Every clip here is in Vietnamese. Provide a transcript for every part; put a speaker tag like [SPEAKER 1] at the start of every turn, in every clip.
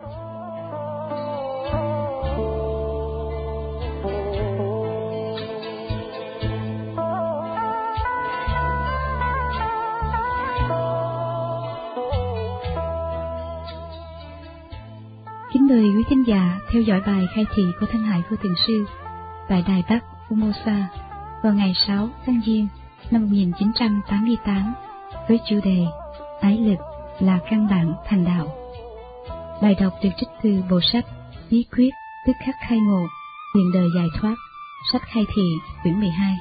[SPEAKER 1] Kính mời quý khán giả theo dõi bài khai thị của Thanh Hải Vô Tình Sư tại Đài Bắc Formosa vào ngày 6 tháng Giêng năm 1988 với chủ đề Ái lực là căn bản thành đạo. Bài đọc được trích từ bộ sách Bí quyết tức khắc khai ngộ, hiện đời giải thoát, sách khai thị quyển 12.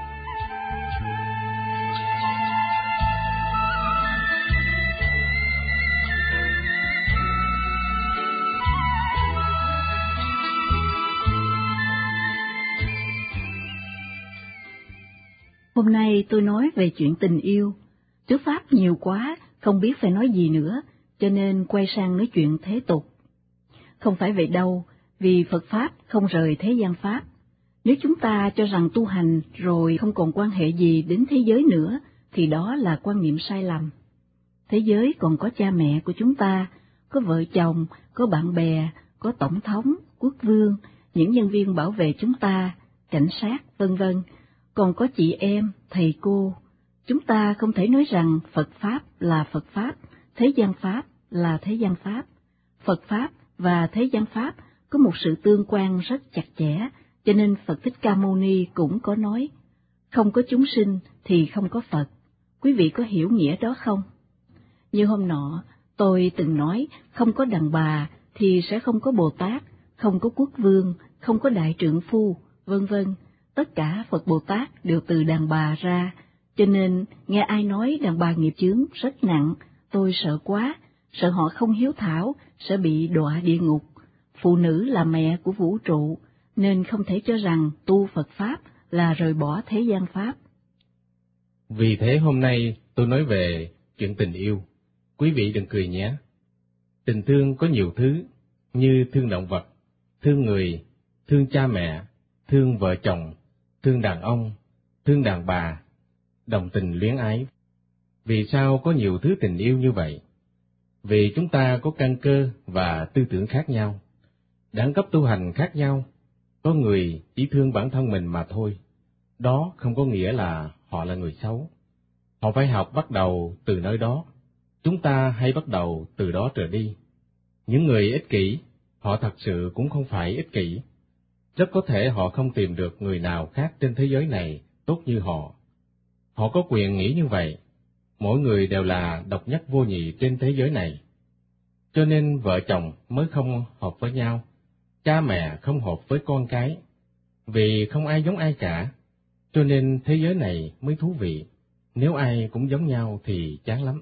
[SPEAKER 2] Hôm nay tôi nói về chuyện tình yêu. Trước Pháp nhiều quá, không biết phải nói gì nữa, cho nên quay sang nói chuyện thế tục. Không phải vậy đâu, vì Phật Pháp không rời thế gian Pháp. Nếu chúng ta cho rằng tu hành rồi không còn quan hệ gì đến thế giới nữa, thì đó là quan niệm sai lầm. Thế giới còn có cha mẹ của chúng ta, có vợ chồng, có bạn bè, có tổng thống, quốc vương, những nhân viên bảo vệ chúng ta, cảnh sát, vân vân. Còn có chị em, thầy cô. Chúng ta không thể nói rằng Phật Pháp là Phật Pháp, thế gian Pháp là thế gian Pháp. Phật Pháp và thế gian Pháp có một sự tương quan rất chặt chẽ, cho nên Phật Thích Ca Mâu Ni cũng có nói, không có chúng sinh thì không có Phật. Quý vị có hiểu nghĩa đó không? Như hôm nọ, tôi từng nói, không có đàn bà thì sẽ không có Bồ Tát, không có quốc vương, không có đại trượng phu, vân vân. Tất cả Phật Bồ Tát đều từ đàn bà ra, cho nên nghe ai nói đàn bà nghiệp chướng rất nặng, tôi sợ quá, sợ họ không hiếu thảo, sẽ bị đọa địa ngục. Phụ nữ là mẹ của vũ trụ, nên không thể cho rằng tu Phật Pháp là rời bỏ thế gian Pháp.
[SPEAKER 3] Vì thế hôm nay tôi nói về chuyện tình yêu. Quý vị đừng cười nhé. Tình thương có nhiều thứ, như thương động vật, thương người, thương cha mẹ, thương vợ chồng, thương đàn ông, thương đàn bà, đồng tình luyến ái. Vì sao có nhiều thứ tình yêu như vậy? Vì chúng ta có căn cơ và tư tưởng khác nhau, đẳng cấp tu hành khác nhau. Có người chỉ thương bản thân mình mà thôi. Đó không có nghĩa là họ là người xấu. Họ phải học bắt đầu từ nơi đó. Chúng ta hay bắt đầu từ đó trở đi. Những người ích kỷ, họ thật sự cũng không phải ích kỷ. Rất có thể họ không tìm được người nào khác trên thế giới này tốt như họ. Họ có quyền nghĩ như vậy. Mỗi người đều là độc nhất vô nhị trên thế giới này. Cho nên vợ chồng mới không hợp với nhau, cha mẹ không hợp với con cái. Vì không ai giống ai cả, cho nên thế giới này mới thú vị. Nếu ai cũng giống nhau thì chán lắm.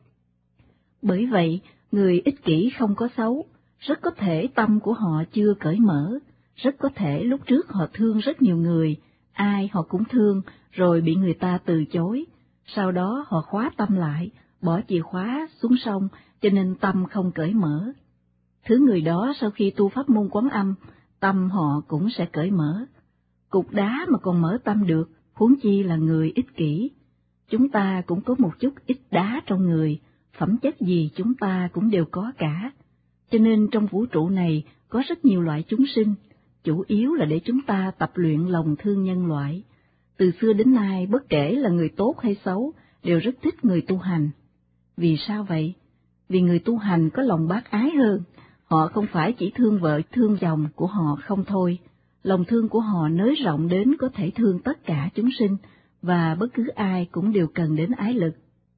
[SPEAKER 2] Bởi vậy, người ích kỷ không có xấu, rất có thể tâm của họ chưa cởi mở, rất có thể lúc trước họ thương rất nhiều người, ai họ cũng thương, rồi bị người ta từ chối, sau đó họ khóa tâm lại, bỏ chìa khóa xuống sông, cho nên tâm không cởi mở. Thứ người đó sau khi tu pháp môn Quán Âm, tâm họ cũng sẽ cởi mở. Cục đá mà còn mở tâm được, huống chi là người ích kỷ. Chúng ta cũng có một chút ít đá trong người, phẩm chất gì chúng ta cũng đều có cả. Cho nên trong vũ trụ này có rất nhiều loại chúng sinh, chủ yếu là để chúng ta tập luyện lòng thương nhân loại. Từ xưa đến nay, bất kể là người tốt hay xấu, đều rất thích người tu hành. Vì sao vậy? Vì người tu hành có lòng bác ái hơn, họ không phải chỉ thương vợ thương chồng của họ không thôi, lòng thương của họ nới rộng đến có thể thương tất cả chúng sinh, và bất cứ ai cũng đều cần đến ái lực.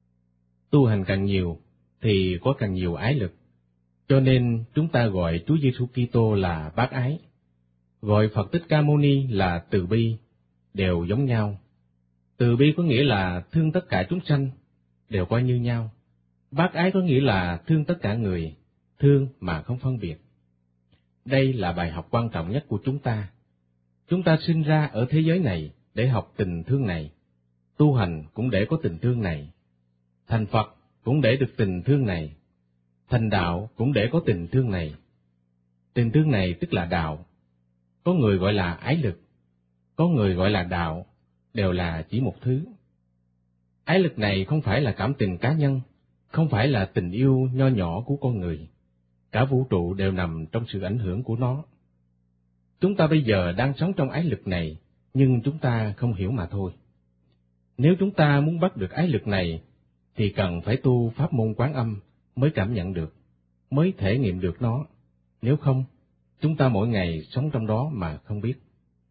[SPEAKER 3] Tu hành càng nhiều, thì có càng nhiều ái lực. Cho nên chúng ta gọi Chúa Giêsu Kitô là bác ái, gọi Phật Thích Ca Mâu Ni là từ bi, đều giống nhau. Từ bi có nghĩa là thương tất cả chúng sanh, đều coi như nhau. Bác ái có nghĩa là thương tất cả người, thương mà không phân biệt. Đây là bài học quan trọng nhất của chúng ta. Chúng ta sinh ra ở thế giới này để học tình thương này, tu hành cũng để có tình thương này, thành Phật cũng để được tình thương này, thành đạo cũng để có tình thương này. Tình thương này tức là đạo. Có người gọi là ái lực, có người gọi là đạo, đều là chỉ một thứ. Ái lực này không phải là cảm tình cá nhân, không phải là tình yêu nho nhỏ của con người. cả vũ trụ đều nằm trong sự ảnh hưởng của nó. Chúng ta bây giờ đang sống trong ái lực này, nhưng chúng ta không hiểu mà thôi. Nếu chúng ta muốn bắt được ái lực này, thì cần phải tu pháp môn Quán Âm mới cảm nhận được, mới thể nghiệm được nó. Nếu không, chúng ta mỗi ngày sống trong đó mà không biết.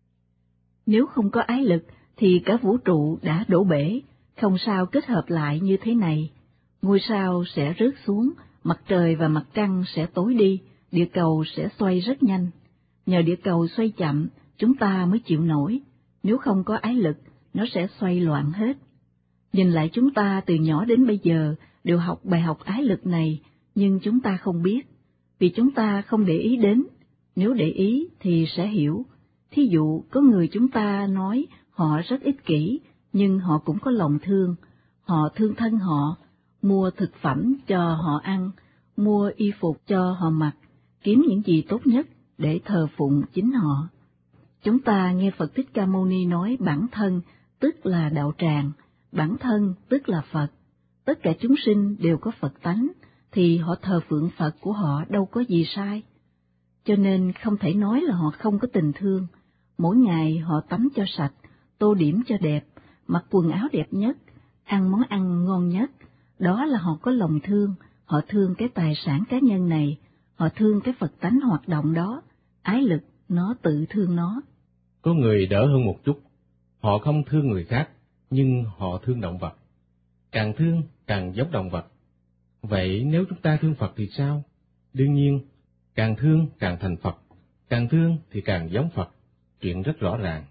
[SPEAKER 2] Nếu không có ái lực, thì cả vũ trụ đã đổ bể, không sao kết hợp lại như thế này. Ngôi sao sẽ rớt xuống, mặt trời và mặt trăng sẽ tối đi, địa cầu sẽ xoay rất nhanh. Nhờ địa cầu xoay chậm, chúng ta mới chịu nổi. Nếu không có ái lực, nó sẽ xoay loạn hết. Nhìn lại chúng ta từ nhỏ đến bây giờ đều học bài học ái lực này, nhưng chúng ta không biết, vì chúng ta không để ý đến. Nếu để ý thì sẽ hiểu. Thí dụ, có người chúng ta nói họ rất ích kỷ, nhưng họ cũng có lòng thương. Họ thương thân họ, mua thực phẩm cho họ ăn, mua y phục cho họ mặc, kiếm những gì tốt nhất để thờ phụng chính họ. Chúng ta nghe Phật Thích Ca Mâu Ni nói bản thân tức là đạo tràng, bản thân tức là Phật. Tất cả chúng sinh đều có Phật tánh, thì họ thờ phượng Phật của họ đâu có gì sai. Cho nên không thể nói là họ không có tình thương. Mỗi ngày họ tắm cho sạch, tô điểm cho đẹp, mặc quần áo đẹp nhất, ăn món ăn ngon nhất. Đó là họ có lòng thương, họ thương cái tài sản cá nhân này, họ thương cái Phật tánh hoạt động đó. Ái lực, nó tự thương nó.
[SPEAKER 3] Có người đỡ hơn một chút, họ không thương người khác, nhưng họ thương động vật. Càng thương, càng giống động vật. Vậy nếu chúng ta thương Phật thì sao? Đương nhiên, càng thương càng thành Phật, càng thương thì càng giống Phật, chuyện rất rõ ràng.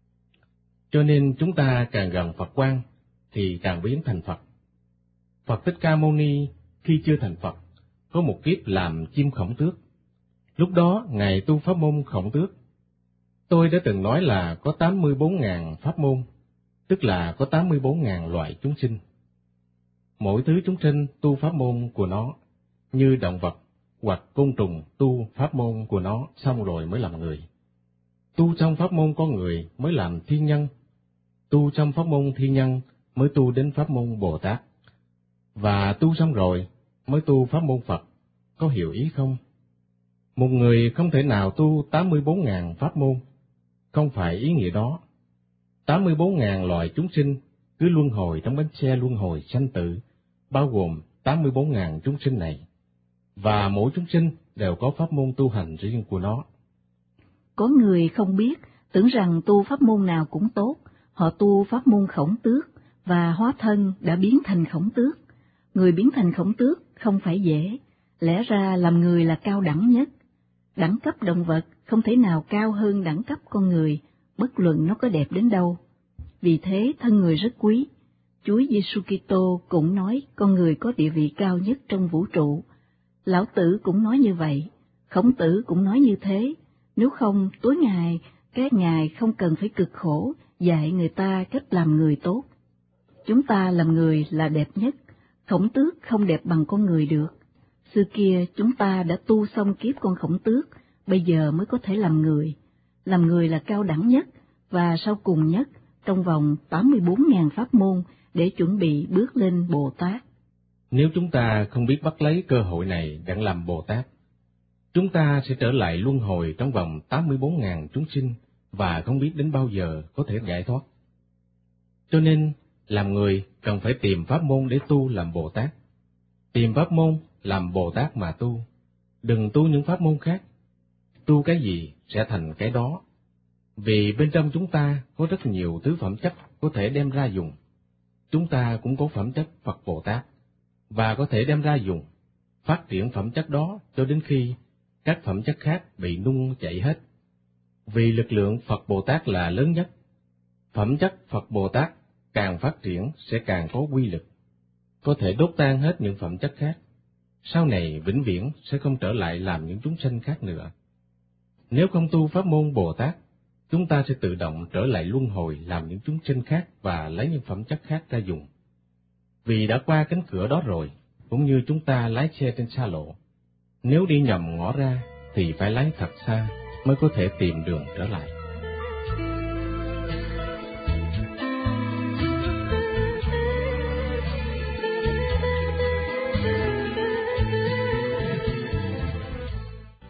[SPEAKER 3] Cho nên chúng ta càng gần Phật quan, thì càng biến thành Phật. Phật Thích Ca Mâu Ni khi chưa thành Phật, có một kiếp làm chim khổng tước. Lúc đó, Ngài tu pháp môn khổng tước. Tôi đã từng nói là có 84.000 pháp môn, tức là có 84.000 loại chúng sinh. Mỗi thứ chúng sinh tu pháp môn của nó, như động vật hoặc côn trùng tu pháp môn của nó xong rồi mới làm người. Tu trong pháp môn con người mới làm thiên nhân, tu trong pháp môn thiên nhân mới tu đến pháp môn Bồ Tát, và tu xong rồi mới tu pháp môn Phật. Có hiểu ý không? Một người không thể nào tu 84.000 pháp môn, không phải ý nghĩa đó. 84.000 loài chúng sinh cứ luân hồi trong bánh xe luân hồi sanh tử, bao gồm 84.000 chúng sinh này, và mỗi chúng sinh đều có pháp môn tu hành riêng của nó.
[SPEAKER 2] Có người không biết, tưởng rằng tu pháp môn nào cũng tốt, họ tu pháp môn khổng tước, và hóa thân đã biến thành khổng tước. Người biến thành khổng tước không phải dễ, lẽ ra làm người là cao đẳng nhất. Đẳng cấp động vật không thể nào cao hơn đẳng cấp con người, bất luận nó có đẹp đến đâu. Vì thế thân người rất quý. Chúa Giêsu Kitô cũng nói con người có địa vị cao nhất trong vũ trụ. Lão Tử cũng nói như vậy, Khổng Tử cũng nói như thế. Nếu không, tối ngày các ngài không cần phải cực khổ dạy người ta cách làm người tốt. Chúng ta làm người là đẹp nhất, khổng tước không đẹp bằng con người được. Xưa kia chúng ta đã tu xong kiếp con khổng tước, bây giờ mới có thể làm người. Làm người là cao đẳng nhất và sau cùng nhất trong vòng 84.000 pháp môn để chuẩn bị bước lên Bồ Tát.
[SPEAKER 3] Nếu chúng ta không biết bắt lấy cơ hội này để làm Bồ Tát, chúng ta sẽ trở lại luân hồi trong vòng 84.000 chúng sinh và không biết đến bao giờ có thể giải thoát. Cho nên, làm người cần phải tìm pháp môn để tu làm Bồ Tát. Tìm pháp môn làm Bồ Tát mà tu, đừng tu những pháp môn khác. Tu cái gì sẽ thành cái đó. Vì bên trong chúng ta có rất nhiều thứ phẩm chất có thể đem ra dùng. Chúng ta cũng có phẩm chất Phật Bồ Tát, và có thể đem ra dùng, phát triển phẩm chất đó cho đến khi các phẩm chất khác bị nung chảy hết. Vì lực lượng Phật Bồ Tát là lớn nhất, phẩm chất Phật Bồ Tát càng phát triển sẽ càng có quy lực, có thể đốt tan hết những phẩm chất khác. Sau này vĩnh viễn sẽ không trở lại làm những chúng sinh khác nữa. Nếu không tu pháp môn Bồ Tát, chúng ta sẽ tự động trở lại luân hồi làm những chúng sinh khác và lấy những phẩm chất khác ra dùng. Vì đã qua cánh cửa đó rồi, cũng như chúng ta lái xe trên xa lộ. Nếu đi nhầm ngõ ra thì phải lái thật xa mới có thể tìm đường trở lại.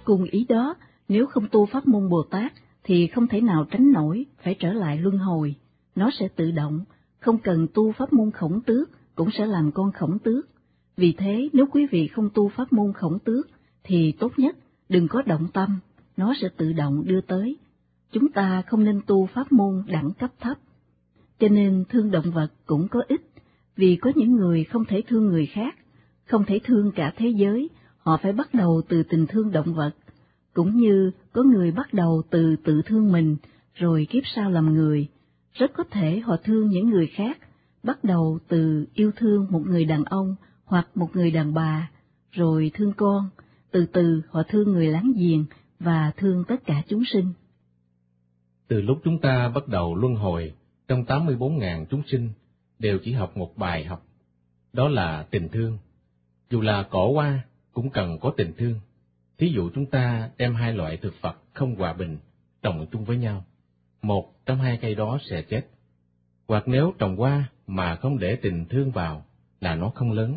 [SPEAKER 2] Cùng ý đó, nếu không tu pháp môn Bồ Tát thì không thể nào tránh nổi phải trở lại luân hồi, nó sẽ tự động, không cần tu pháp môn Khổng Tước cũng sẽ làm con Khổng Tước. Vì thế nếu quý vị không tu pháp môn Khổng Tước thì tốt nhất đừng có động tâm, nó sẽ tự động đưa tới. Chúng ta không nên tu pháp môn đẳng cấp thấp. Cho nên thương động vật cũng có ích, vì có những người không thể thương người khác, không thể thương cả thế giới, họ phải bắt đầu từ tình thương động vật, cũng như có người bắt đầu từ tự thương mình, rồi kiếp sau làm người. Rất có thể họ thương những người khác, bắt đầu từ yêu thương một người đàn ông hoặc một người đàn bà, rồi thương con, từ từ họ thương người láng giềng và thương tất cả chúng sinh.
[SPEAKER 3] Từ lúc chúng ta bắt đầu luân hồi, trong 84.000 chúng sinh đều chỉ học một bài học, đó là tình thương. Dù là cỏ hoa cũng cần có tình thương. Thí dụ chúng ta đem hai loại thực vật không hòa bình trồng chung với nhau, một trong hai cây đó sẽ chết. Hoặc nếu trồng hoa mà không để tình thương vào là nó không lớn.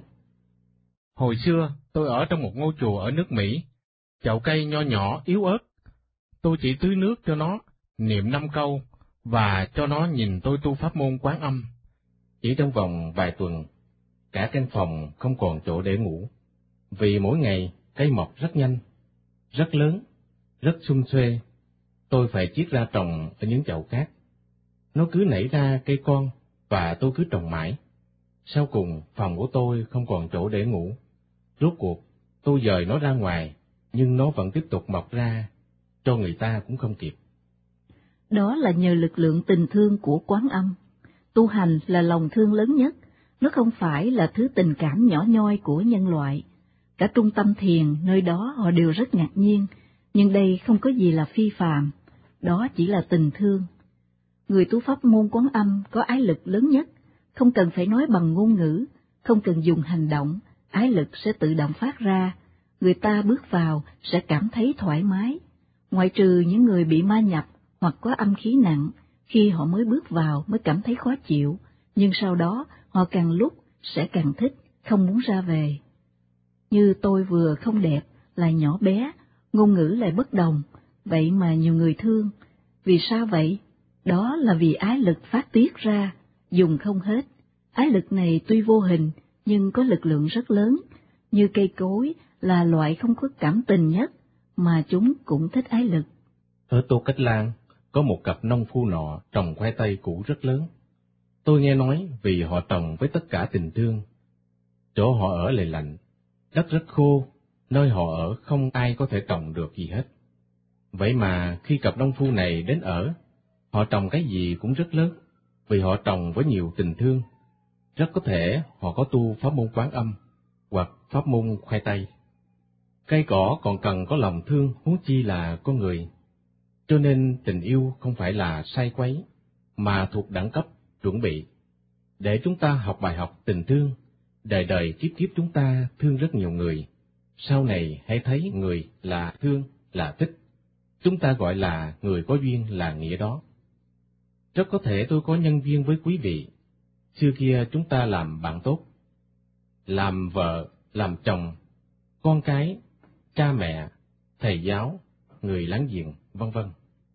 [SPEAKER 3] Hồi xưa tôi ở trong một ngôi chùa ở nước Mỹ, chậu cây nho nhỏ yếu ớt. Tôi chỉ tưới nước cho nó, niệm 5 câu và cho nó nhìn tôi tu pháp môn Quán Âm. Chỉ trong vòng vài tuần, cả căn phòng không còn chỗ để ngủ, vì mỗi ngày cây mọc rất nhanh, rất lớn, rất sum xuê. Tôi phải chiết ra trồng ở những chậu khác. Nó cứ nảy ra cây con và tôi cứ trồng mãi. Sau cùng phòng của tôi không còn chỗ để ngủ. Rốt cuộc tôi dời nó ra ngoài, nhưng nó vẫn tiếp tục mọc ra, cho người ta cũng không kịp.
[SPEAKER 2] Đó là nhờ lực lượng tình thương của Quán Âm. Tu hành là lòng thương lớn nhất, nó không phải là thứ tình cảm nhỏ nhoi của nhân loại. Cả trung tâm thiền nơi đó họ đều rất ngạc nhiên, nhưng đây không có gì là phi phàm, đó chỉ là tình thương. Người tu pháp môn Quán Âm có ái lực lớn nhất, không cần phải nói bằng ngôn ngữ, không cần dùng hành động, ái lực sẽ tự động phát ra, người ta bước vào sẽ cảm thấy thoải mái. Ngoại trừ những người bị ma nhập hoặc có âm khí nặng, khi họ mới bước vào mới cảm thấy khó chịu, nhưng sau đó họ càng lúc sẽ càng thích, không muốn ra về. Như tôi vừa không đẹp, lại nhỏ bé, ngôn ngữ lại bất đồng, vậy mà nhiều người thương. Vì sao vậy? Đó là vì ái lực phát tiết ra, dùng không hết. Ái lực này tuy vô hình, nhưng có lực lượng rất lớn, như cây cối là loại không có cảm tình nhất, mà chúng cũng thích ái lực.
[SPEAKER 3] Ở Tô Cách Lan, có một cặp nông phu nọ trồng khoai tây củ rất lớn. Tôi nghe nói vì họ trồng với tất cả tình thương. Chỗ họ ở lại lạnh, đất rất khô, nơi họ ở không ai có thể trồng được gì hết. Vậy mà khi cặp nông phu này đến ở, họ trồng cái gì cũng rất lớn, vì họ trồng với nhiều tình thương. Rất có thể họ có tu pháp môn Quán Âm, hoặc pháp môn khoai tây. Cây cỏ còn cần có lòng thương, huống chi là con người. Cho nên tình yêu không phải là sai quấy, mà thuộc đẳng cấp, chuẩn bị. Để chúng ta học bài học tình thương, đời đời kiếp kiếp chúng ta thương rất nhiều người. Sau này hãy thấy người là thương, là thích. Chúng ta gọi là người có duyên là nghĩa đó. Rất có thể tôi có nhân duyên với quý vị. Xưa kia chúng ta làm bạn tốt, làm vợ, làm chồng, con cái, cha mẹ, thầy giáo, người láng giềng, vân vân.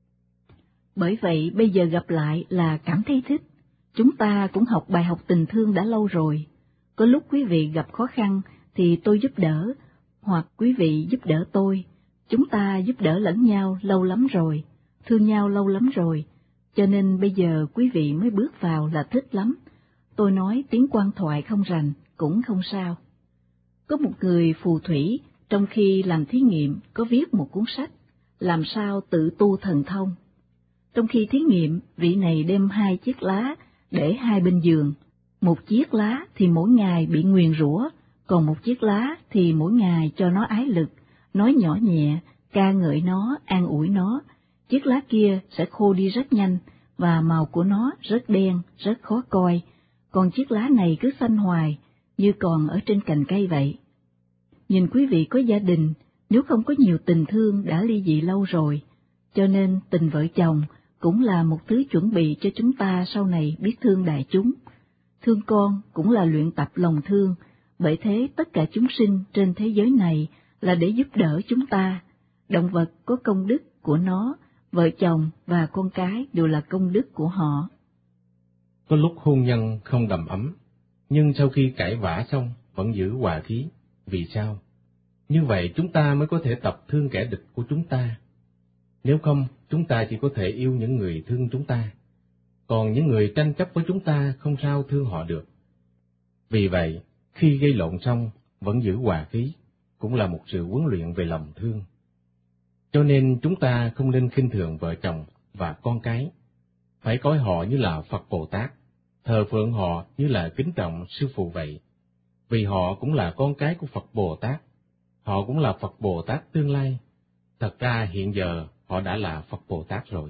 [SPEAKER 2] Bởi vậy bây giờ gặp lại là cảm thấy thích. Chúng ta cũng học bài học tình thương đã lâu rồi. Có lúc quý vị gặp khó khăn thì tôi giúp đỡ, hoặc quý vị giúp đỡ tôi. Chúng ta giúp đỡ lẫn nhau lâu lắm rồi, thương nhau lâu lắm rồi, cho nên bây giờ quý vị mới bước vào là thích lắm. Tôi nói tiếng quan thoại không rành, cũng không sao. Có một người phù thủy, trong khi làm thí nghiệm có viết một cuốn sách, làm sao tự tu thần thông. Trong khi thí nghiệm, vị này đem 2 chiếc lá để hai bên giường. Một chiếc lá thì mỗi ngày bị nguyền rủa, còn một chiếc lá thì mỗi ngày cho nó ái lực, nói nhỏ nhẹ, ca ngợi nó, an ủi nó. Chiếc lá kia sẽ khô đi rất nhanh, và màu của nó rất đen, rất khó coi, còn chiếc lá này cứ xanh hoài, như còn ở trên cành cây vậy. Nhìn quý vị có gia đình, nếu không có nhiều tình thương đã ly dị lâu rồi, cho nên tình vợ chồng cũng là một thứ chuẩn bị cho chúng ta sau này biết thương đại chúng. Thương con cũng là luyện tập lòng thương, bởi thế tất cả chúng sinh trên thế giới này là để giúp đỡ chúng ta. Động vật có công đức của nó, vợ chồng và con cái đều là công đức của họ.
[SPEAKER 3] Có lúc hôn nhân không đầm ấm, nhưng sau khi cãi vã xong vẫn giữ hòa khí. Vì sao? Như vậy chúng ta mới có thể tập thương kẻ địch của chúng ta. Nếu không, chúng ta chỉ có thể yêu những người thương chúng ta. Còn những người tranh chấp với chúng ta không sao thương họ được. Vì vậy, khi gây lộn xong, vẫn giữ hòa khí, cũng là một sự huấn luyện về lòng thương. Cho nên chúng ta không nên khinh thường vợ chồng và con cái. Phải coi họ như là Phật Bồ Tát, thờ phượng họ như là kính trọng sư phụ vậy. Vì họ cũng là con cái của Phật Bồ Tát, họ cũng là Phật Bồ Tát tương lai. Thật ra hiện giờ họ đã là Phật Bồ Tát rồi.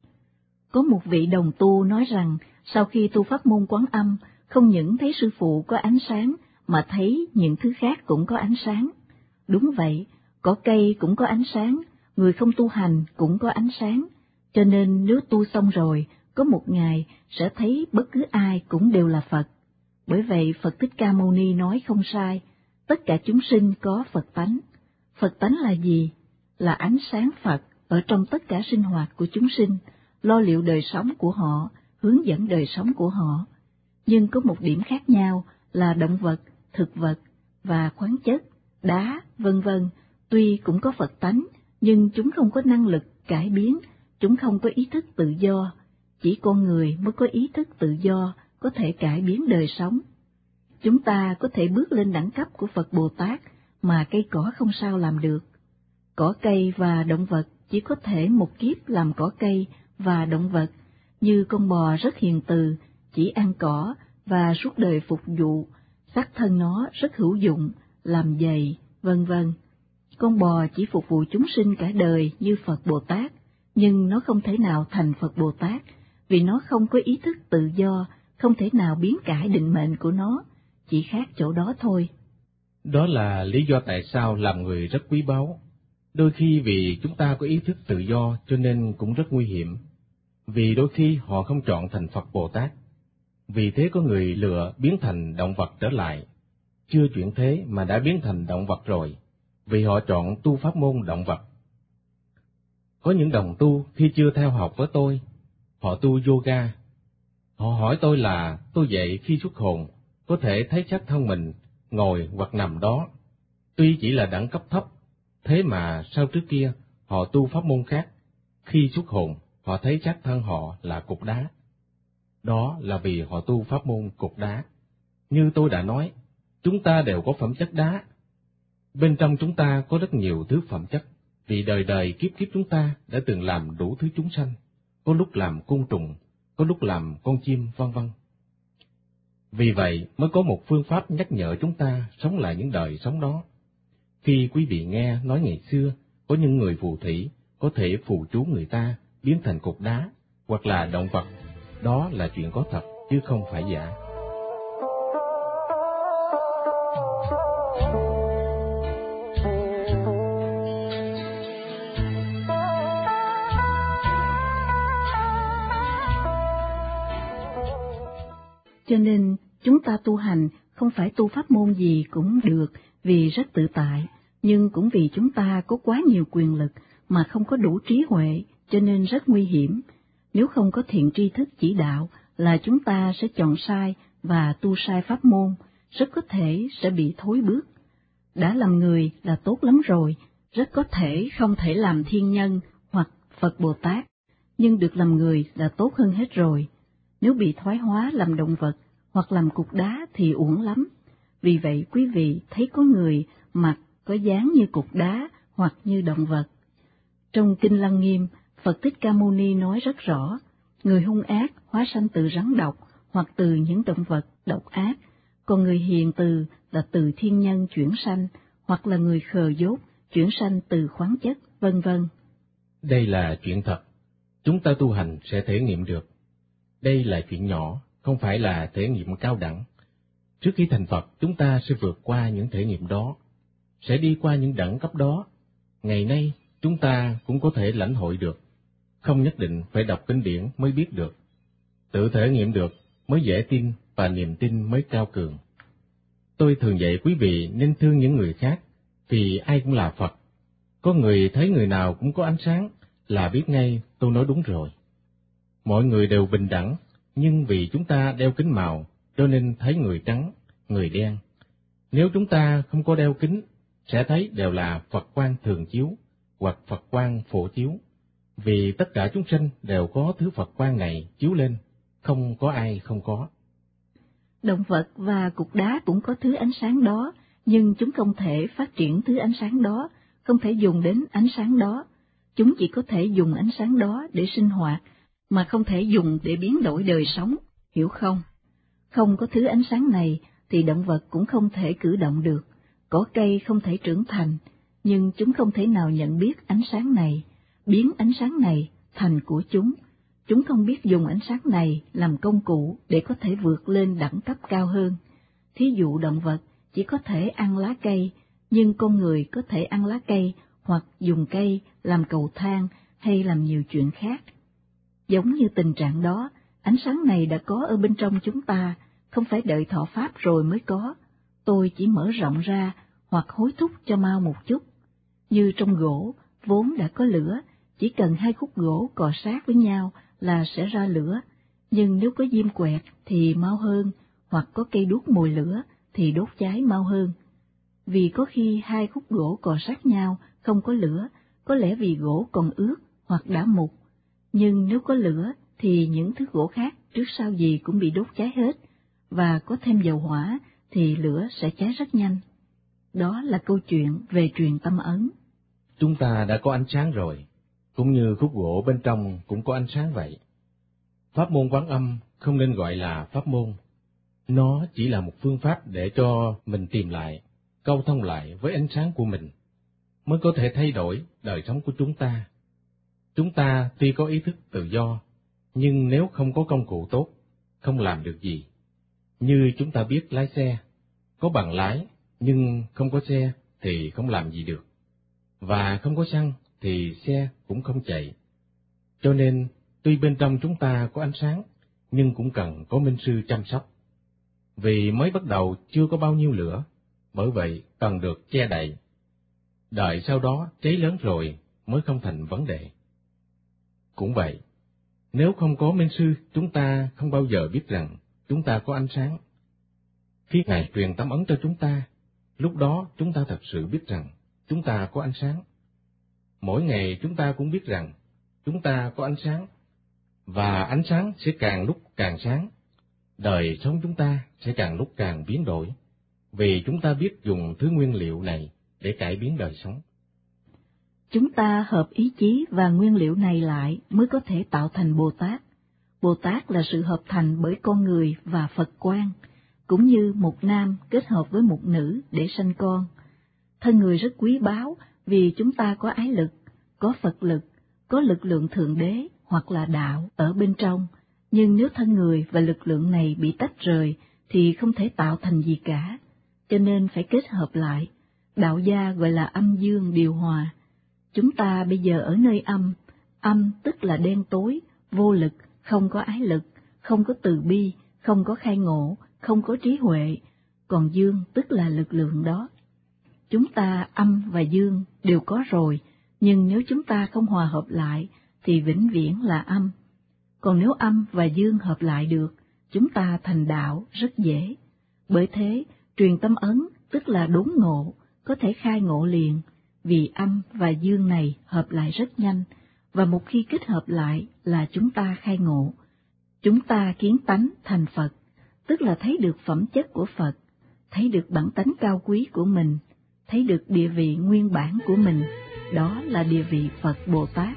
[SPEAKER 2] Có một vị đồng tu nói rằng, sau khi tu pháp môn Quán Âm, không những thấy sư phụ có ánh sáng, mà thấy những thứ khác cũng có ánh sáng. Đúng vậy, cỏ cây cũng có ánh sáng, người không tu hành cũng có ánh sáng, cho nên nếu tu xong rồi, có một ngày sẽ thấy bất cứ ai cũng đều là Phật. Bởi vậy Phật Thích Ca Mâu Ni nói không sai, tất cả chúng sinh có Phật tánh. Phật tánh là gì? Là ánh sáng Phật ở trong tất cả sinh hoạt của chúng sinh, lo liệu đời sống của họ, hướng dẫn đời sống của họ. Nhưng có một điểm khác nhau là động vật, thực vật và khoáng chất, đá, vân vân, tuy cũng có Phật tánh, nhưng chúng không có năng lực cải biến, chúng không có ý thức tự do. Chỉ con người mới có ý thức tự do, có thể cải biến đời sống. Chúng ta có thể bước lên đẳng cấp của Phật Bồ Tát mà cây cỏ không sao làm được. Cỏ cây và động vật chỉ có thể một kiếp làm cỏ cây và động vật, như con bò rất hiền từ, chỉ ăn cỏ và suốt đời phục vụ, xác thân nó rất hữu dụng, làm giày, vân vân. Con bò chỉ phục vụ chúng sinh cả đời như Phật Bồ Tát, nhưng nó không thể nào thành Phật Bồ Tát, vì nó không có ý thức tự do, không thể nào biến cải định mệnh của nó, chỉ khác chỗ đó thôi.
[SPEAKER 3] Đó là lý do tại sao làm người rất quý báu. Đôi khi vì chúng ta có ý thức tự do cho nên cũng rất nguy hiểm, vì đôi khi họ không chọn thành Phật Bồ Tát. Vì thế có người lựa biến thành động vật trở lại, chưa chuyển thế mà đã biến thành động vật rồi, vì họ chọn tu pháp môn động vật. Có những đồng tu khi chưa theo học với tôi, họ tu yoga. Họ hỏi tôi là tôi dạy khi xuất hồn, có thể thấy xác thân mình, ngồi hoặc nằm đó. Tuy chỉ là đẳng cấp thấp, thế mà sau trước kia họ tu pháp môn khác, khi xuất hồn họ thấy xác thân họ là cục đá. Đó là vì họ tu pháp môn cục đá. Như tôi đã nói, chúng ta đều có phẩm chất đá. Bên trong chúng ta có rất nhiều thứ phẩm chất, vì đời đời kiếp kiếp chúng ta đã từng làm đủ thứ chúng sanh, có lúc làm côn trùng, có lúc làm con chim, vân vân. Vì vậy mới có một phương pháp nhắc nhở chúng ta sống lại những đời sống đó. Khi quý vị nghe nói ngày xưa có những người phù thủy có thể phù chú người ta biến thành cục đá hoặc là động vật, đó là chuyện có thật chứ không phải giả.
[SPEAKER 2] Cho nên chúng ta tu hành không phải tu pháp môn gì cũng được vì rất tự tại, nhưng cũng vì chúng ta có quá nhiều quyền lực mà không có đủ trí huệ, cho nên rất nguy hiểm. Nếu không có thiện tri thức chỉ đạo là chúng ta sẽ chọn sai và tu sai pháp môn, rất có thể sẽ bị thối bước. Đã làm người là tốt lắm rồi, rất có thể không thể làm thiên nhân hoặc Phật Bồ Tát, nhưng được làm người là tốt hơn hết rồi. Nếu bị thoái hóa làm động vật hoặc làm cục đá thì uổng lắm. Vì vậy quý vị thấy có người mặt có dáng như cục đá hoặc như động vật. Trong Kinh Lăng Nghiêm, Phật Thích Ca Mâu Ni nói rất rõ, người hung ác hóa sanh từ rắn độc hoặc từ những động vật độc ác, còn người hiền từ là từ thiên nhân chuyển sanh, hoặc là người khờ dốt chuyển sanh từ khoáng chất, vân vân.
[SPEAKER 3] Đây là chuyện thật, chúng ta tu hành sẽ thể nghiệm được. Đây là chuyện nhỏ, không phải là thể nghiệm cao đẳng. Trước khi thành Phật, chúng ta sẽ vượt qua những thể nghiệm đó, sẽ đi qua những đẳng cấp đó. Ngày nay, chúng ta cũng có thể lãnh hội được, không nhất định phải đọc kinh điển mới biết được. Tự thể nghiệm được mới dễ tin và niềm tin mới cao cường. Tôi thường dạy quý vị nên thương những người khác, vì ai cũng là Phật. Có người thấy người nào cũng có ánh sáng là biết ngay tôi nói đúng rồi. Mọi người đều bình đẳng, nhưng vì chúng ta đeo kính màu, cho nên thấy người trắng, người đen. Nếu chúng ta không có đeo kính, sẽ thấy đều là Phật quang thường chiếu, hoặc Phật quang phổ chiếu. Vì tất cả chúng sanh đều có thứ Phật quang này chiếu lên, không có ai không có.
[SPEAKER 2] Động vật và cục đá cũng có thứ ánh sáng đó, nhưng chúng không thể phát triển thứ ánh sáng đó, không thể dùng đến ánh sáng đó. Chúng chỉ có thể dùng ánh sáng đó để sinh hoạt, mà không thể dùng để biến đổi đời sống, hiểu không? Không có thứ ánh sáng này thì động vật cũng không thể cử động được, cỏ cây không thể trưởng thành, nhưng chúng không thể nào nhận biết ánh sáng này, biến ánh sáng này thành của chúng. Chúng không biết dùng ánh sáng này làm công cụ để có thể vượt lên đẳng cấp cao hơn. Thí dụ động vật chỉ có thể ăn lá cây, nhưng con người có thể ăn lá cây hoặc dùng cây làm cầu thang hay làm nhiều chuyện khác. Giống như tình trạng đó, ánh sáng này đã có ở bên trong chúng ta, không phải đợi thọ pháp rồi mới có. Tôi chỉ mở rộng ra hoặc hối thúc cho mau một chút. Như trong gỗ, vốn đã có lửa, chỉ cần 2 khúc gỗ cọ sát với nhau là sẽ ra lửa, nhưng nếu có diêm quẹt thì mau hơn, hoặc có cây đuốc mồi lửa thì đốt cháy mau hơn. Vì có khi 2 khúc gỗ cọ sát nhau không có lửa, có lẽ vì gỗ còn ướt hoặc đã mục, nhưng nếu có lửa thì những thứ gỗ khác trước sau gì cũng bị đốt cháy hết, và có thêm dầu hỏa thì lửa sẽ cháy rất nhanh. Đó là câu chuyện về truyền tâm ấn.
[SPEAKER 3] Chúng ta đã có ánh sáng rồi, cũng như khúc gỗ bên trong cũng có ánh sáng vậy. Pháp môn Quán Âm không nên gọi là pháp môn. Nó chỉ là một phương pháp để cho mình tìm lại, câu thông lại với ánh sáng của mình, mới có thể thay đổi đời sống của chúng ta. Chúng ta tuy có ý thức tự do, nhưng nếu không có công cụ tốt, không làm được gì. Như chúng ta biết lái xe, có bằng lái, nhưng không có xe thì không làm gì được. Và không có xăng thì xe cũng không chạy. Cho nên, tuy bên trong chúng ta có ánh sáng, nhưng cũng cần có minh sư chăm sóc. Vì mới bắt đầu chưa có bao nhiêu lửa, bởi vậy cần được che đậy. Đợi sau đó cháy lớn rồi mới không thành vấn đề. Cũng vậy, nếu không có minh sư, chúng ta không bao giờ biết rằng chúng ta có ánh sáng. Khi Ngài truyền tâm ấn cho chúng ta, lúc đó chúng ta thật sự biết rằng chúng ta có ánh sáng. Mỗi ngày chúng ta cũng biết rằng chúng ta có ánh sáng, và ánh sáng sẽ càng lúc càng sáng. Đời sống chúng ta sẽ càng lúc càng biến đổi, vì chúng ta biết dùng thứ nguyên liệu này để cải biến đời sống.
[SPEAKER 2] Chúng ta hợp ý chí và nguyên liệu này lại mới có thể tạo thành Bồ Tát. Bồ Tát là sự hợp thành bởi con người và Phật quang, cũng như một nam kết hợp với một nữ để sanh con. Thân người rất quý báu vì chúng ta có ái lực, có Phật lực, có lực lượng Thượng Đế hoặc là đạo ở bên trong. Nhưng nếu thân người và lực lượng này bị tách rời thì không thể tạo thành gì cả, cho nên phải kết hợp lại. Đạo gia gọi là âm dương điều hòa. Chúng ta bây giờ ở nơi âm tức là đen tối, vô lực, không có ái lực, không có từ bi, không có khai ngộ, không có trí huệ, còn dương tức là lực lượng đó. Chúng ta âm và dương đều có rồi, nhưng nếu chúng ta không hòa hợp lại thì vĩnh viễn là âm. Còn nếu âm và dương hợp lại được, chúng ta thành đạo rất dễ. Bởi thế, truyền tâm ấn tức là đốn ngộ, có thể khai ngộ liền, vì âm và dương này hợp lại rất nhanh, và một khi kết hợp lại là chúng ta khai ngộ. Chúng ta kiến tánh thành Phật, tức là thấy được phẩm chất của Phật, thấy được bản tánh cao quý của mình, thấy được địa vị nguyên bản của mình, đó là địa vị Phật Bồ Tát.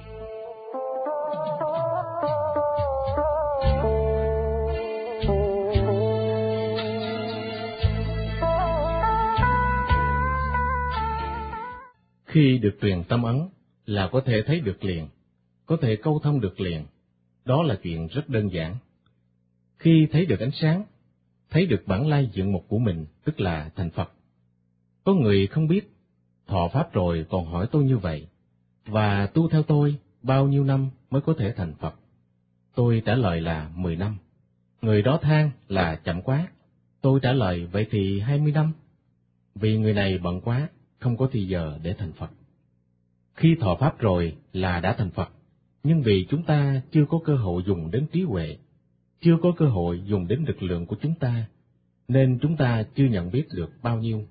[SPEAKER 3] Khi được truyền tâm ấn là có thể thấy được liền, có thể câu thông được liền, đó là chuyện rất đơn giản. Khi thấy được ánh sáng, thấy được bản lai diện mục của mình, tức là thành Phật. Có người không biết, thọ pháp rồi còn hỏi tôi như vậy, và tu theo tôi bao nhiêu năm mới có thể thành Phật? Tôi trả lời là 10 năm. Người đó than là chậm quá. Tôi trả lời vậy thì 20 năm. Vì người này bận quá, không có thì giờ để thành Phật. Khi thọ Pháp rồi là đã thành Phật, nhưng vì chúng ta chưa có cơ hội dùng đến trí huệ, chưa có cơ hội dùng đến lực lượng của chúng ta, nên chúng ta chưa nhận biết được bao nhiêu.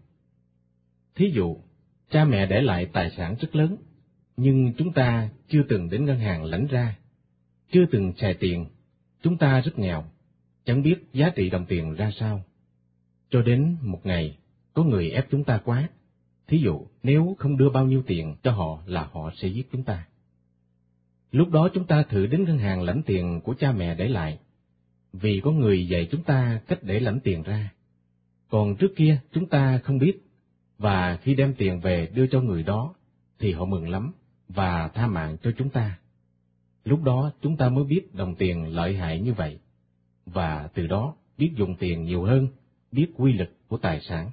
[SPEAKER 3] Thí dụ, cha mẹ để lại tài sản rất lớn, nhưng chúng ta chưa từng đến ngân hàng lãnh ra, chưa từng xài tiền, chúng ta rất nghèo, chẳng biết giá trị đồng tiền ra sao. Cho đến một ngày, có người ép chúng ta quá. Thí dụ, nếu không đưa bao nhiêu tiền cho họ là họ sẽ giết chúng ta. Lúc đó chúng ta thử đến ngân hàng lãnh tiền của cha mẹ để lại, vì có người dạy chúng ta cách để lãnh tiền ra. Còn trước kia chúng ta không biết, và khi đem tiền về đưa cho người đó, thì họ mừng lắm và tha mạng cho chúng ta. Lúc đó chúng ta mới biết đồng tiền lợi hại như vậy, và từ đó biết dùng tiền nhiều hơn, biết quy lực của tài sản.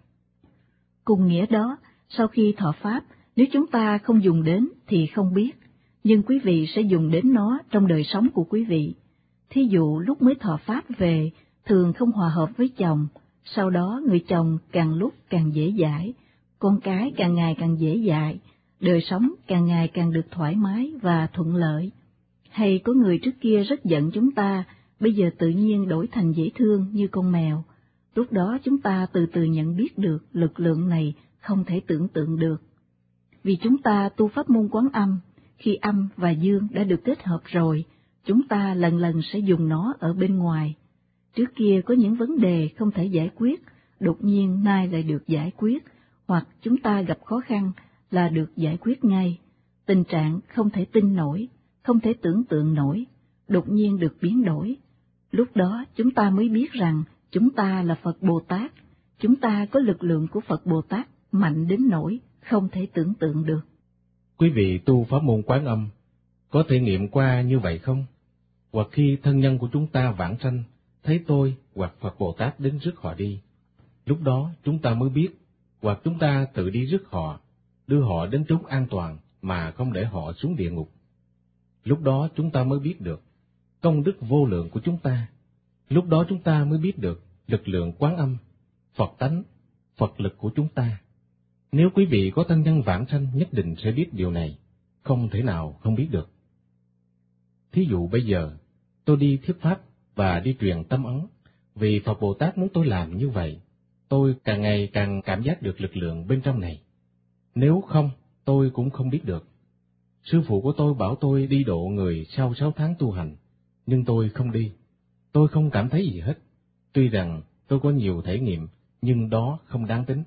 [SPEAKER 2] Cùng nghĩa đó, sau khi thọ Pháp, nếu chúng ta không dùng đến thì không biết, nhưng quý vị sẽ dùng đến nó trong đời sống của quý vị. Thí dụ lúc mới thọ Pháp về, thường không hòa hợp với chồng, sau đó người chồng càng lúc càng dễ dãi, con cái càng ngày càng dễ dãi, đời sống càng ngày càng được thoải mái và thuận lợi. Hay có người trước kia rất giận chúng ta, bây giờ tự nhiên đổi thành dễ thương như con mèo. Lúc đó chúng ta từ từ nhận biết được lực lượng này không thể tưởng tượng được. Vì chúng ta tu pháp môn Quán Âm, khi âm và dương đã được kết hợp rồi, chúng ta lần lần sẽ dùng nó ở bên ngoài. Trước kia có những vấn đề không thể giải quyết, đột nhiên nay lại được giải quyết, hoặc chúng ta gặp khó khăn là được giải quyết ngay. Tình trạng không thể tin nổi, không thể tưởng tượng nổi, đột nhiên được biến đổi. Lúc đó chúng ta mới biết rằng chúng ta là Phật Bồ Tát, chúng ta có lực lượng của Phật Bồ Tát mạnh đến nỗi không thể tưởng tượng được.
[SPEAKER 3] Quý vị tu pháp môn Quán Âm có thể nghiệm qua như vậy không? Hoặc khi thân nhân của chúng ta vãng sanh, thấy tôi hoặc Phật Bồ Tát đến rước họ đi, lúc đó chúng ta mới biết, hoặc chúng ta tự đi rước họ, đưa họ đến chốn an toàn mà không để họ xuống địa ngục. Lúc đó chúng ta mới biết được công đức vô lượng của chúng ta. Lúc đó chúng ta mới biết được lực lượng Quán Âm, Phật tánh, Phật lực của chúng ta. Nếu quý vị có thân nhân vãng sanh nhất định sẽ biết điều này, không thể nào không biết được. Thí dụ bây giờ, tôi đi thuyết pháp và đi truyền tâm ấn, vì Phật Bồ Tát muốn tôi làm như vậy, tôi càng ngày càng cảm giác được lực lượng bên trong này. Nếu không, tôi cũng không biết được. Sư phụ của tôi bảo tôi đi độ người sau 6 tháng tu hành, nhưng tôi không đi. Tôi không cảm thấy gì hết. Tuy rằng tôi có nhiều thể nghiệm, nhưng đó không đáng tính.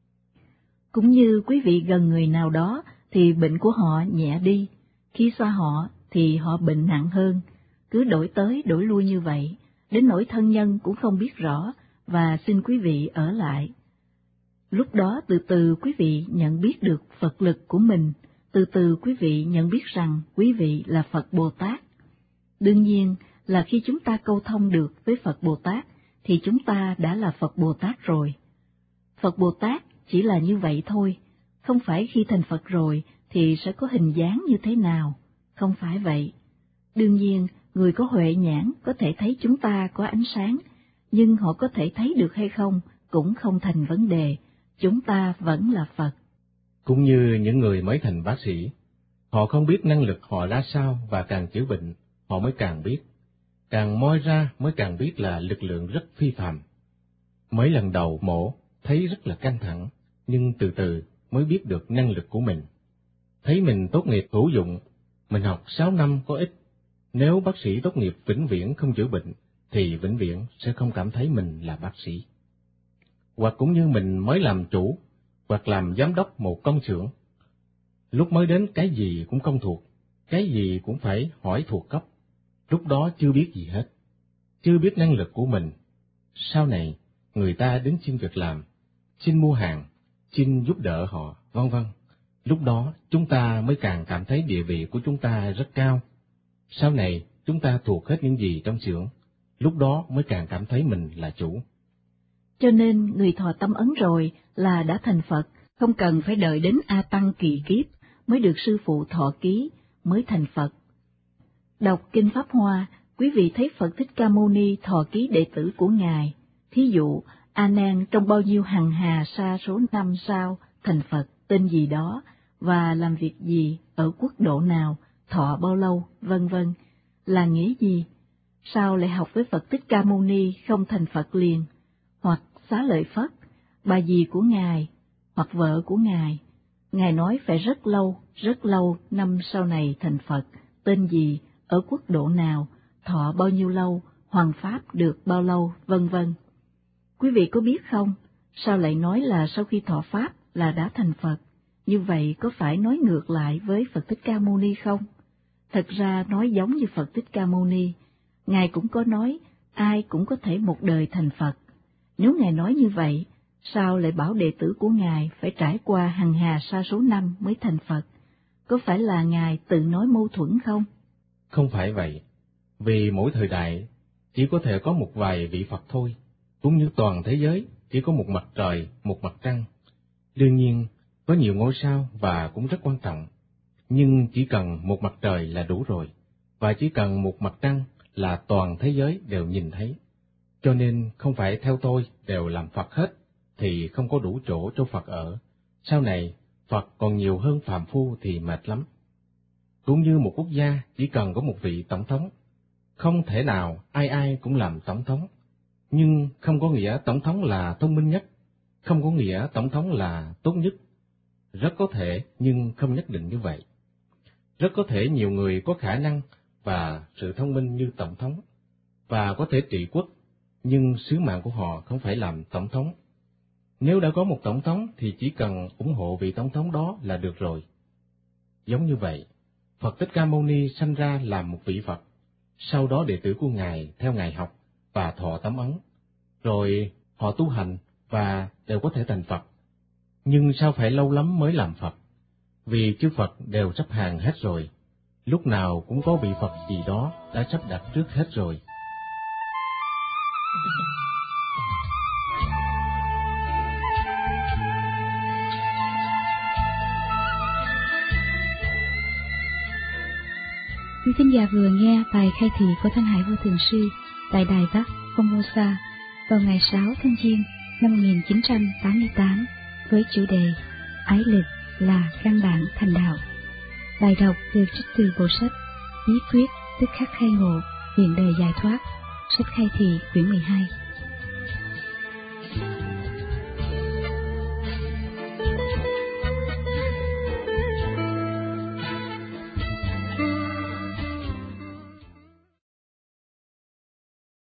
[SPEAKER 2] Cũng như quý vị gần người nào đó thì bệnh của họ nhẹ đi, khi xa họ thì họ bệnh nặng hơn, cứ đổi tới đổi lui như vậy, đến nỗi thân nhân cũng không biết rõ và xin quý vị ở lại. Lúc đó từ từ quý vị nhận biết được Phật lực của mình, từ từ quý vị nhận biết rằng quý vị là Phật Bồ Tát. Đương nhiên là khi chúng ta câu thông được với Phật Bồ Tát thì chúng ta đã là Phật Bồ Tát rồi. Phật Bồ Tát chỉ là như vậy thôi, không phải khi thành Phật rồi thì sẽ có hình dáng như thế nào, không phải vậy. Đương nhiên, người có huệ nhãn có thể thấy chúng ta có ánh sáng, nhưng họ có thể thấy được hay không cũng không thành vấn đề, chúng ta vẫn là Phật.
[SPEAKER 3] Cũng như những người mới thành bác sĩ, họ không biết năng lực họ ra sao và càng chữa bệnh, họ mới càng biết. Càng moi ra mới càng biết là lực lượng rất phi phàm. Mấy lần đầu mổ, thấy rất là căng thẳng, nhưng từ từ mới biết được năng lực của mình. Thấy mình tốt nghiệp hữu dụng, mình học 6 năm có ích. Nếu bác sĩ tốt nghiệp vĩnh viễn không chữa bệnh, thì vĩnh viễn sẽ không cảm thấy mình là bác sĩ. Hoặc cũng như mình mới làm chủ, hoặc làm giám đốc một công xưởng. Lúc mới đến cái gì cũng không thuộc, cái gì cũng phải hỏi thuộc cấp. Lúc đó chưa biết gì hết, chưa biết năng lực của mình. Sau này, người ta đến xin việc làm, xin mua hàng, xin giúp đỡ họ, vân vân. Lúc đó chúng ta mới càng cảm thấy địa vị của chúng ta rất cao. Sau này chúng ta thuộc hết những gì trong xưởng, lúc đó mới càng cảm thấy mình là chủ.
[SPEAKER 2] Cho nên người thọ tâm ấn rồi là đã thành Phật, không cần phải đợi đến A Tăng kỳ kiếp mới được sư phụ thọ ký, mới thành Phật. Đọc Kinh Pháp Hoa, quý vị thấy Phật Thích Ca Mâu Ni thọ ký đệ tử của Ngài. Thí dụ, A Nan trong bao nhiêu hằng hà sa số năm sau thành Phật tên gì đó, và làm việc gì, ở quốc độ nào, thọ bao lâu, vân vân, là nghĩa gì? Sao lại học với Phật Thích Ca Mâu Ni không thành Phật liền, hoặc Xá Lợi Phất, bà dì của Ngài, hoặc vợ của Ngài? Ngài nói phải rất lâu năm sau này thành Phật, tên gì, ở quốc độ nào, thọ bao nhiêu lâu, hoằng pháp được bao lâu, vân vân. Quý vị có biết không, sao lại nói là sau khi thọ pháp là đã thành Phật? Như vậy có phải nói ngược lại với Phật Thích Ca Mâu Ni không? Thật ra nói giống như Phật Thích Ca Mâu Ni, Ngài cũng có nói ai cũng có thể một đời thành Phật. Nếu Ngài nói như vậy, sao lại bảo đệ tử của Ngài phải trải qua hằng hà sa số năm mới thành Phật? Có phải là Ngài tự nói mâu thuẫn không?
[SPEAKER 3] Không phải vậy, vì mỗi thời đại chỉ có thể có một vài vị Phật thôi, cũng như toàn thế giới chỉ có một mặt trời, một mặt trăng. Đương nhiên, có nhiều ngôi sao và cũng rất quan trọng, nhưng chỉ cần một mặt trời là đủ rồi, và chỉ cần một mặt trăng là toàn thế giới đều nhìn thấy. Cho nên không phải theo tôi đều làm Phật hết, thì không có đủ chỗ cho Phật ở. Sau này, Phật còn nhiều hơn phàm phu thì mệt lắm. Cũng như một quốc gia chỉ cần có một vị tổng thống, không thể nào ai ai cũng làm tổng thống. Nhưng không có nghĩa tổng thống là thông minh nhất, không có nghĩa tổng thống là tốt nhất. Rất có thể nhưng không nhất định như vậy. Rất có thể nhiều người có khả năng và sự thông minh như tổng thống, và có thể trị quốc, nhưng sứ mạng của họ không phải làm tổng thống. Nếu đã có một tổng thống thì chỉ cần ủng hộ vị tổng thống đó là được rồi. Giống như vậy, Phật Thích Ca Mâu Ni sanh ra làm một vị Phật, sau đó đệ tử của Ngài theo Ngài học và thọ tấm ấn, rồi họ tu hành và đều có thể thành Phật. Nhưng sao phải lâu lắm mới làm Phật? Vì chư Phật đều sắp hàng hết rồi, lúc nào cũng có vị Phật gì đó đã sắp đặt trước hết rồi.
[SPEAKER 1] Quý thính giả vừa nghe bài khai thị của Thanh Hải Vô Thượng Sư tại Đài Bắc, Formosa vào ngày 6 tháng Giêng năm 1988 với chủ đề Ái lực là căn bản thành đạo. Bài đọc được trích từ bộ sách Bí quyết tức khắc khai ngộ, hiện đời giải thoát, sách khai thị quyển 12.